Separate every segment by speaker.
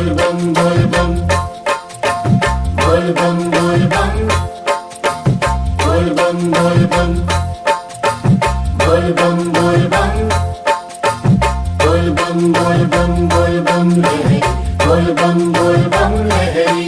Speaker 1: बोल बम बोल बम बोल बम बोल बम बोल बम बोल बम बोल बम बोल बम बोल बम बोल बम बोल बम लहरी बोल बम लहरी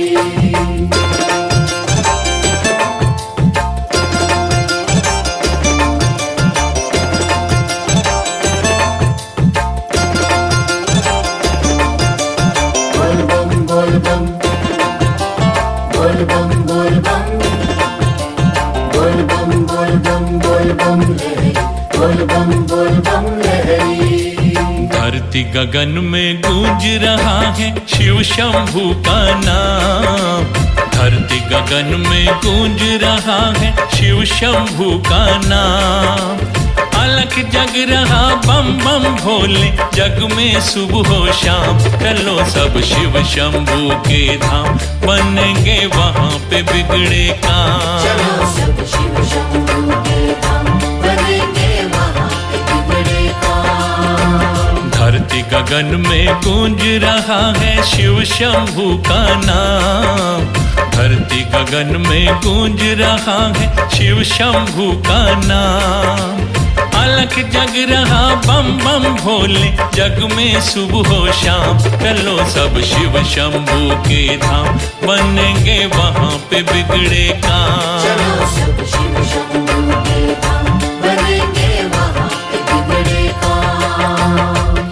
Speaker 2: धरती गगन में गूंज रहा है शिव शंभू का नाम। धरती गगन में गूंज रहा है शिव शंभू का नाम। अलख जग रहा बम बम भोले जग में सुबह शाम। चलो सब शिव शंभू के धाम बनेंगे वहाँ पे बिगड़े काम।
Speaker 1: चलो सब शिव शंभू के धाम बनेंगे वहाँ पे बिगड़े काम।
Speaker 2: धरती गगन में गूंज रहा है शिव शंभू का नाम। धरती गगन में गूंज रहा है शिव शंभू का नाम। अलख जग रहा बम बम भोले जग में सुबह शाम। चलो सब शिव शंभू के धाम बनेंगे वहाँ पे बिगड़े काम।
Speaker 1: चलो सब शिव शंभू के धाम बनेंगे वहाँ पे बिगड़े काम।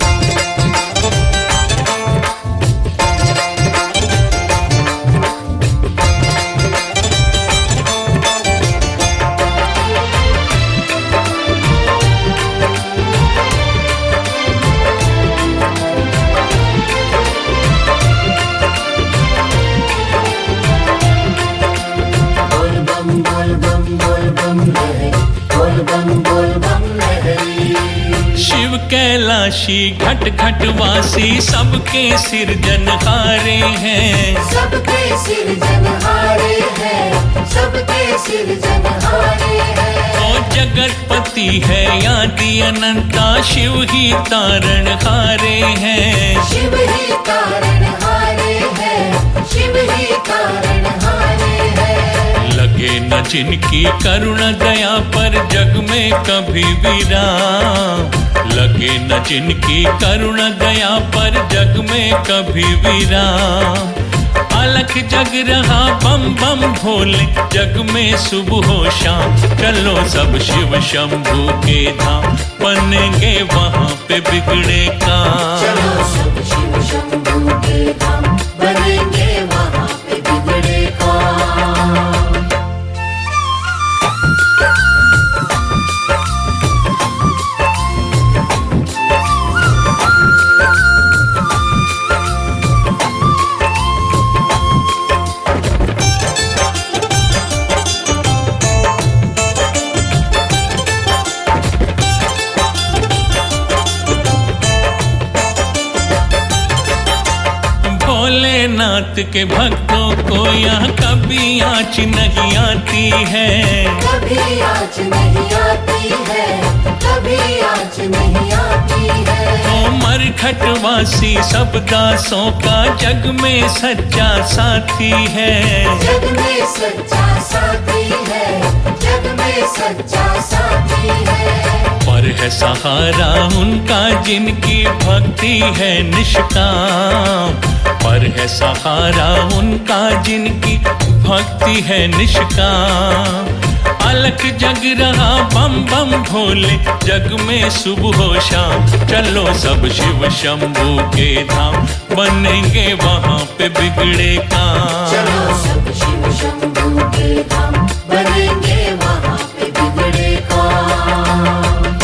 Speaker 2: शिव कैलाशी घट घट वासी सबके सिरजनहारे हैं।
Speaker 1: सबके सिरजनहारे हैं, सबके सिरजनहारे हैं।
Speaker 2: ओ जगतपति है आदि अनंता शिव ही तारणहारे हैं।
Speaker 1: शिव ही तारणहारे हैं, शिव ही तारणहारे हैं।
Speaker 2: लगे न जिनकी करुणा दया पर जग में कभी विराम। लगे न जिनकी करुणा दया पर जग में कभी विराम। अलख जग रहा बम बम भोले जग में सुबह शाम। चलो सब शिव शंभू के धाम बनेंगे वहाँ पे बिगड़े काम।
Speaker 1: चलो सब शिव शंभू के धाम बनेंगे वहाँ पे बिगड़े काम।
Speaker 2: भोलेनाथ के भक्तों को यहाँ कभी आँच नहीं आती है।
Speaker 1: कभी आँच नहीं आती है, कभी आँच नहीं आती है।
Speaker 2: ओ मरघटवासी सब दासों का जग में सच्चा साथी है।
Speaker 1: जग में सच्चा साथी है, जग में सच्चा साथी है।
Speaker 2: पर है सहारा उनका जिनकी भक्ति है निष्काम। पर है सहारा उनका जिनकी भक्ति है निष्काम। अलख जग रहा बम बम भोले जग में सुबह शाम। चलो सब शिव शंभू के धाम बनेंगे वहाँ पे बिगड़े काम।
Speaker 1: चलो सब शिव शंभू के धाम बनेंगे वहाँ पे बिगड़े काम।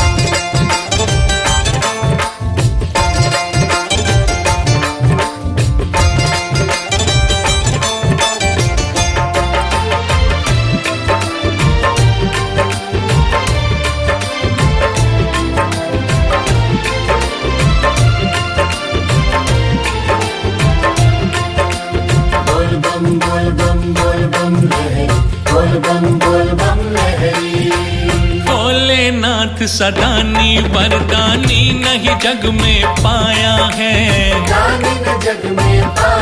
Speaker 2: भोलेनाथ सदानी वरदानी नहीं जग में पाया है।
Speaker 1: दानी न जग में पाया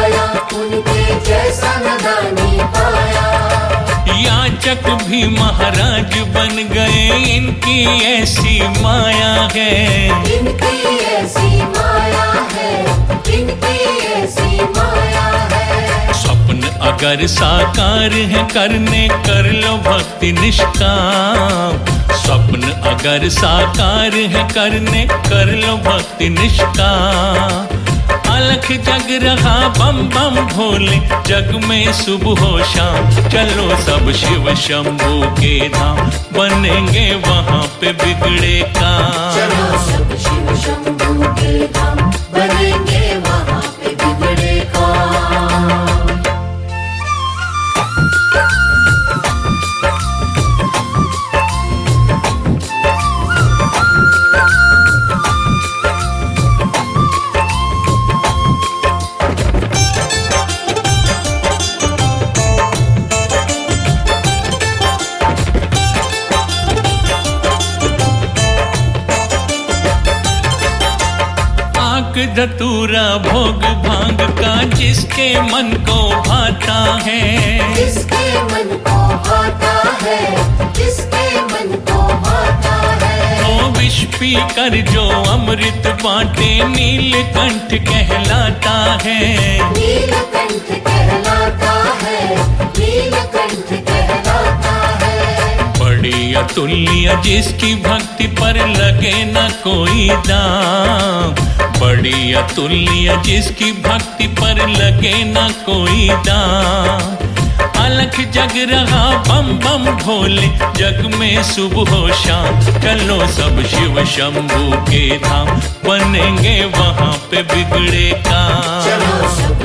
Speaker 2: चक भी महाराज बन गए, इनकी ऐसी माया है,
Speaker 1: इनकी ऐसी माया है, इनकी ऐसी माया है।
Speaker 2: स्वप्न अगर साकार है करने, कर लो भक्ति निष्काम। स्वप्न अगर साकार है करने, कर लो भक्ति निष्काम। अलख जग रहा बम बम भोले, जग में सुबह हो शाम। चलो सब शिव शंभू के धाम, बनेंगे वहाँ पे बिगड़े काम।
Speaker 1: चलो सब शिव शंभू के धाम, बनेंगे वहाँ पे बिगड़े काम।
Speaker 2: धतूरा भोग भांग का जिसके मन को भाता है,
Speaker 1: जिसके मन को भाता है, जिसके मन को भाता है।
Speaker 2: तो विष पी कर जो अमृत बांटे, नीलकंठ कहलाता है,
Speaker 1: नीलकंठ कहलाता है, नीलकंठ कहलाता है।
Speaker 2: बड़ी अतुल्य जिसकी भक्ति पर लगे न कोई दाम, बड़ी अतुल्य जिसकी भक्ति पर लगे न कोई दाम। अलख जग रहा बम बम भोले, जग में सुबह हो शाम। चलो सब शिव शंभू के धाम, बनेंगे वहाँ पे बिगड़े काम।
Speaker 1: चलो सब